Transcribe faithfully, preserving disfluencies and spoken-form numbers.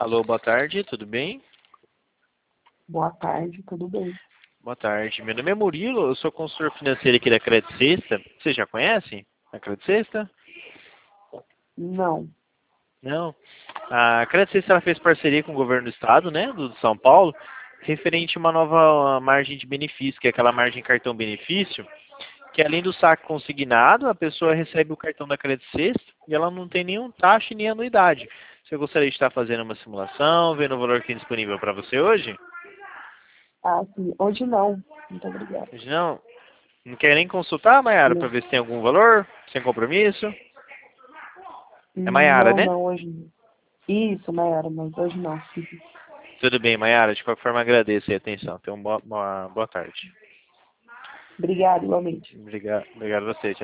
Alô, boa tarde, tudo bem? Boa tarde, tudo bem? Boa tarde, meu nome é Murilo, eu sou consultor financeiro aqui da Credit Sexta. Vocês já conhecem a Credit Sexta? Não. Não? A Credit Sexta ela fez parceria com o governo do estado, né, do de São Paulo, referente a uma nova margem de benefício, que é aquela margem cartão benefício, que além do saque consignado, a pessoa recebe o cartão da Credit Sexta e ela não tem nenhum taxa e nem anuidade. Você gostaria de estar fazendo uma simulação, vendo o valor que tem disponível para você hoje? Ah, sim. Hoje não. Muito obrigada. Hoje não? Não quer nem consultar, Mayara, para Não, ver se tem algum valor, sem compromisso? É Mayara, não, né? não, hoje não. Isso, Mayara, mas hoje não. Tudo bem, Mayara. De qualquer forma, agradeço a atenção. Tenha uma boa, uma boa tarde. Obrigada, igualmente. Obrigado, obrigado a você.